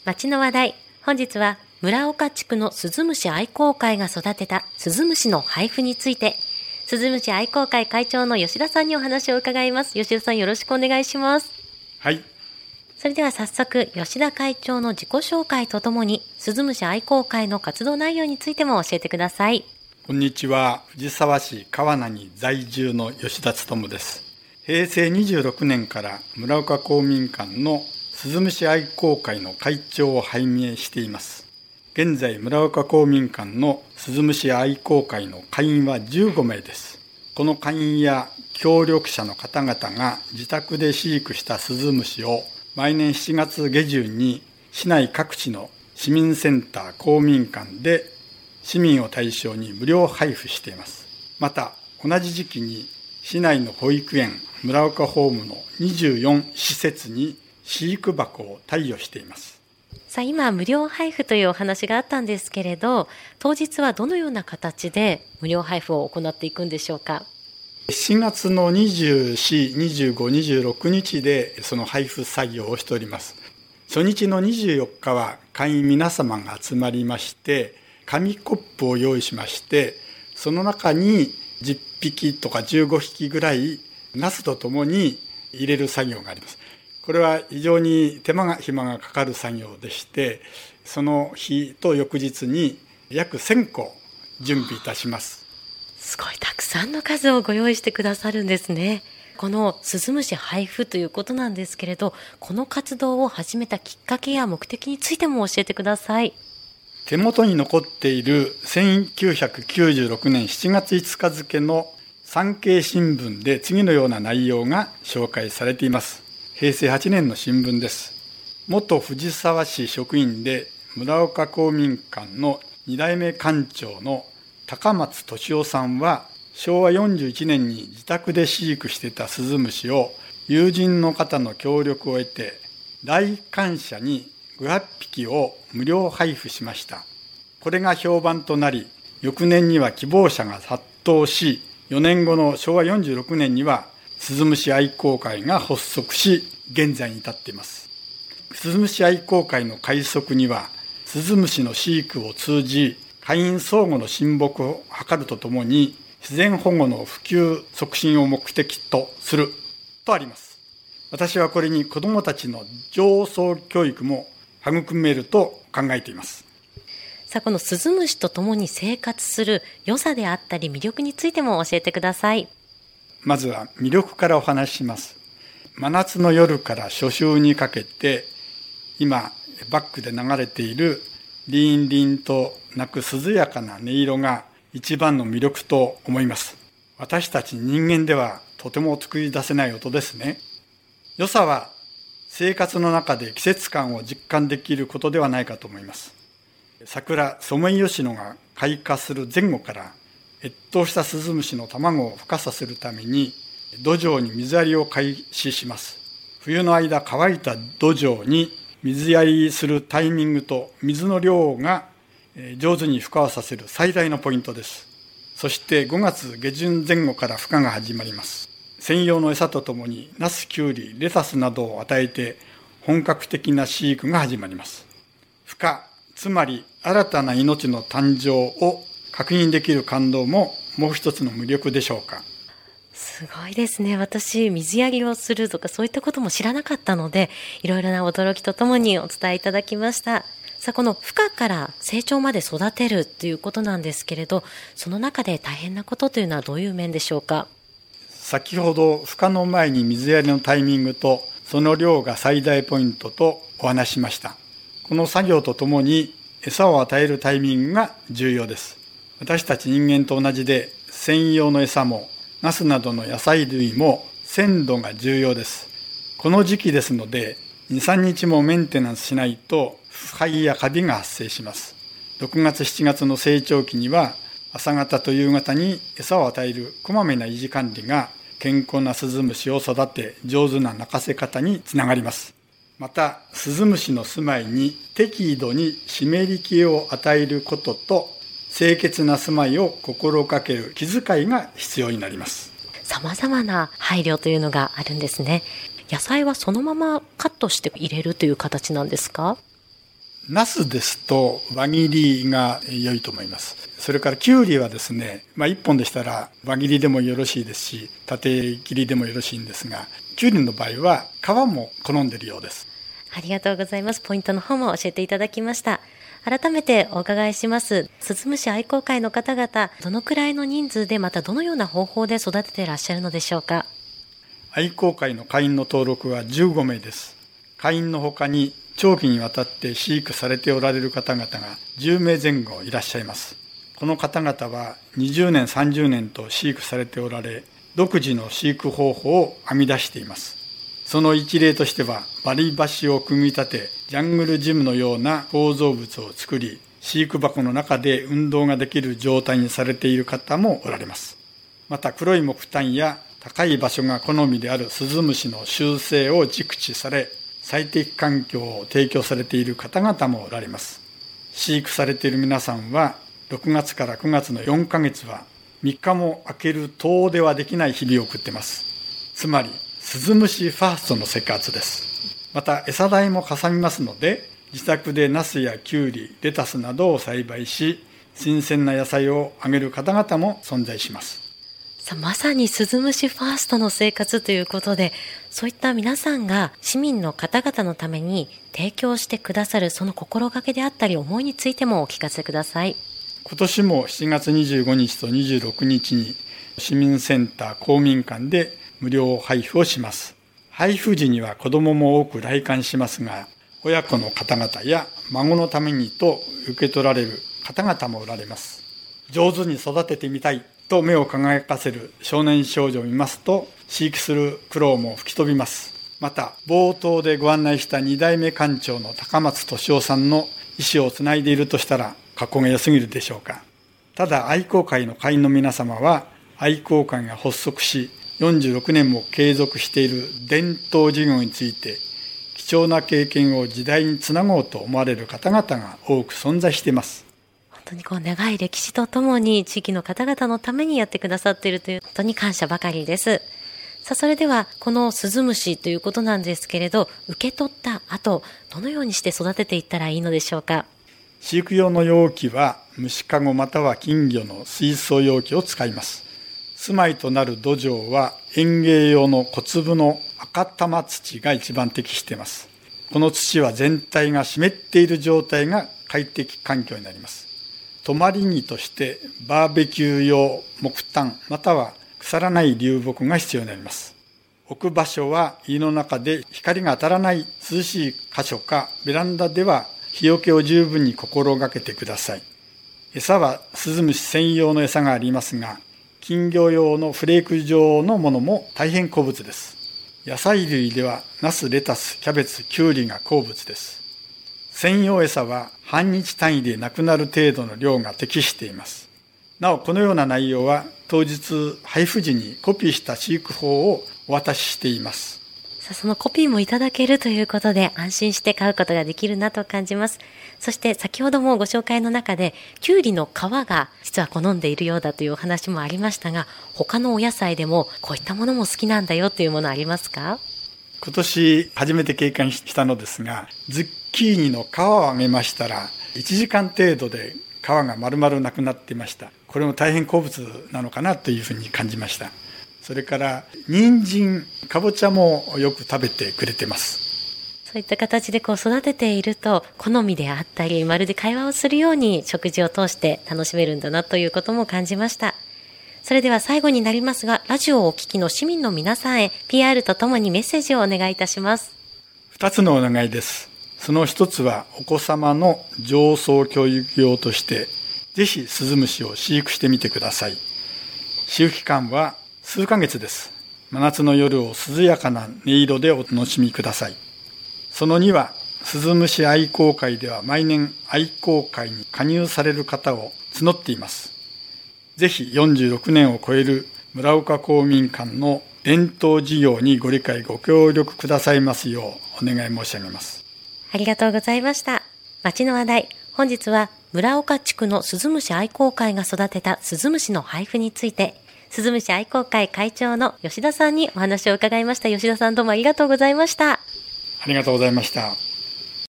町の話題。本日は村岡地区のスズムシ愛好会が育てたスズムシの配布について、スズムシ愛好会会長の吉田さんにお話を伺います。吉田さん、よろしくお願いします。 はい。 それでは早速、吉田会長の自己紹介とともに、スズムシ愛好会の活動内容についても教えてください。 こんにちは。藤沢市川名に在住の吉田勉です。平成26年から村岡公民館のスズムシ愛好会の会長を拝命しています。現在、村岡公民館のスズムシ愛好会の会員は15名です。この会員や協力者の方々が自宅で飼育したスズムシを毎年7月下旬に市内各地の市民センター公民館で市民を対象に無料配布しています。また、同じ時期に市内の保育園、村岡ホームの24施設に飼育箱を貸与しています。 さあ、今無料配布というお話があったんですけれど、当日はどのような形で無料配布を行っていくんでしょうか。 7月の24、25、26日でその配布作業をしております。初日の24日は会員皆様が集まりまして、紙コップを用意しまして、その中に10匹とか15匹ぐらいナスとともに入れる作業があります。これは非常に手間が暇がかかる作業でして、その日と翌日に約1000個準備いたします。 すごいたくさんの数をご用意してくださるんですね。このスズムシ配布ということなんですけれど、この活動を始めたきっかけや目的についても教えてください。 手元に残っている1996年7月5日付の産経新聞で次のような内容が紹介されています。平成8年の新聞です。元藤沢市職員で村岡公民館の2代目館長の高松俊夫さんは、昭和41年に自宅で飼育していたスズムシを友人の方の協力を得て、来館者に500匹を無料配布しました。これが評判となり、翌年には希望者が殺到し、4年後の昭和46年にはスズムシ愛好会が発足し、現在に至っています。スズムシ愛好会の開設には、スズムシの飼育を通じ、会員相互の親睦を図るとともに、自然保護の普及促進を目的とするとあります。私はこれに子どもたちの情操教育も育めると考えています。 さあ、このスズムシと共に生活する良さであったり魅力についても教えてください。 まずは魅力からお話しします。真夏の夜から初秋にかけて、今バックで流れているリンリンと鳴く涼やかな音色が一番の魅力と思います。私たち人間ではとても作り出せない音ですね。良さは生活の中で季節感を実感できることではないかと思います。桜、ソメイヨシノが開花する前後から越冬したスズムシの卵を孵化させるために土壌に水やりを開始します。冬の間乾いた土壌に水やりするタイミングと水の量が上手に孵化をさせる最大のポイントです。そして5月下旬前後から孵化が始まります。専用の餌とともにナス、キュウリ、レタスなどを与えて本格的な飼育が始まります。孵化、つまり新たな命の誕生を確認できる感動ももう一つの魅力でしょうか。 すごいですね。私、水やりをするとかそういったことも知らなかったので、いろいろな驚きとともにお伝えいただきました。さあ、この孵化から成長まで育てるということなんですけれど、その中で大変なことというのはどういう面でしょうか。 先ほど孵化の前に水やりのタイミングとその量が最大ポイントとお話ししました。この作業とともに餌を与えるタイミングが重要です。私たち人間と同じで専用の餌もナスなどの野菜類も鮮度が重要です。この時期ですので 2,3 日もメンテナンスしないと腐敗やカビが発生します。6月7月の成長期には朝方と夕方に餌を与えるこまめな維持管理が健康なスズムシを育て上手な鳴かせ方につながります。またスズムシの住まいに適度に湿り気を与えることと清潔な住まいを心がける気遣いが必要になります。 様々な配慮というのがあるんですね。野菜はそのままカットして入れるという形なんですか？ ナスですと輪切りが良いと思います。それからキュウリはですね、1本でしたら輪切りでもよろしいですし、縦切りでもよろしいんですが、キュウリの場合は皮も好んでいるようです。 ありがとうございます。ポイントの方も教えていただきました。改めてお伺いします。スズムシ愛好会の方々、どのくらいの人数で、またどのような方法で育てていらっしゃるのでしょうか。 愛好会の会員の登録は15名です。会員の他に長期にわたって飼育されておられる方々が10名前後いらっしゃいます。この方々は20年30年と飼育されておられ、独自の飼育方法を編み出しています。その一例としては、割り箸を組み立て、ジャングルジムのような構造物を作り、飼育箱の中で運動ができる状態にされている方もおられます。また黒い木炭や高い場所が好みであるスズムシの習性を熟知され、最適環境を提供されている方々もおられます。飼育されている皆さんは、6月から9月の4ヶ月は、3日も空ける遠出はできない日々を送っています。つまり、スズムシファーストの生活です。また餌代もかさみますので、自宅でナスやキュウリ、レタスなどを栽培し、新鮮な野菜をあげる方々も存在します。 まさにスズムシファーストの生活ということで、そういった皆さんが市民の方々のために提供してくださるその心がけであったり思いについてもお聞かせください。 今年も7月25日と26日に市民センター公民館で無料配布をします。配布時には子どもも多く来館しますが、親子の方々や孫のためにと受け取られる方々もおられます。上手に育ててみたいと目を輝かせる少年少女を見ますと、飼育する苦労も吹き飛びます。また、冒頭でご案内した2代目館長の高松俊夫さんの意思をつないでいるとしたら、かっこが良すぎるでしょうか。ただ、愛好会の会員の皆様は、愛好会が発足し、46年も継続している伝統事業について、貴重な経験を時代につなごうと思われる方々が多く存在しています。 本当に長い歴史とともに地域の方々のためにやってくださっているという、本当に感謝ばかりです。さあ、それではこのスズムシということなんですけれど、受け取った後、どのようにして育てていったらいいのでしょうか。 飼育用の容器は虫かごまたは金魚の水槽容器を使います。住まいとなる土壌は園芸用の小粒の赤玉土が一番適しています。この土は全体が湿っている状態が快適環境になります。泊まり木としてバーベキュー用木炭または腐らない流木が必要になります。置く場所は家の中で光が当たらない涼しい箇所かベランダでは日よけを十分に心がけてください。餌はスズムシ専用の餌がありますが、金魚用のフレーク状のものも大変好物です。野菜類ではナス、レタス、キャベツ、キュウリが好物です。専用餌は半日単位でなくなる程度の量が適しています。なお、このような内容は当日配布時にコピーした飼育法をお渡ししています。 そのコピーもいただけるということで安心して買うことができるなと感じます。そして先ほどもご紹介の中でキュウリの皮が実は好んでいるようだというお話もありましたが、他のお野菜でもこういったものも好きなんだよというものありますか？ 今年初めて経験したのですが、ズッキーニの皮をあげましたら1時間程度で皮が丸々なくなっていました。これも大変好物なのかなというふうに感じました。それから人参、かぼちゃもよく食べてくれてます。 そういった形で育てていると好みであったり、まるで会話をするように食事を通して楽しめるんだなということも感じました。それでは最後になりますが、ラジオをお聞きの市民の皆さんへ PR とともにメッセージをお願いいたします。 2つのお願いです。その1つはお子様の上層教育用としてぜひスズムシを飼育してみてください。飼育期間は数ヶ月です。真夏の夜を涼やかな音色でお楽しみください。その2は、スズムシ愛好会では毎年愛好会に加入される方を募っています。ぜひ46年を超える村岡公民館の伝統事業にご理解ご協力くださいますようお願い申し上げます。 ありがとうございました。町の話題、本日は村岡地区のスズムシ愛好会が育てたスズムシの配布について、スズムシ愛好会会長の吉田さんにお話を伺いました。吉田さん、どうもありがとうございました。 ありがとうございました。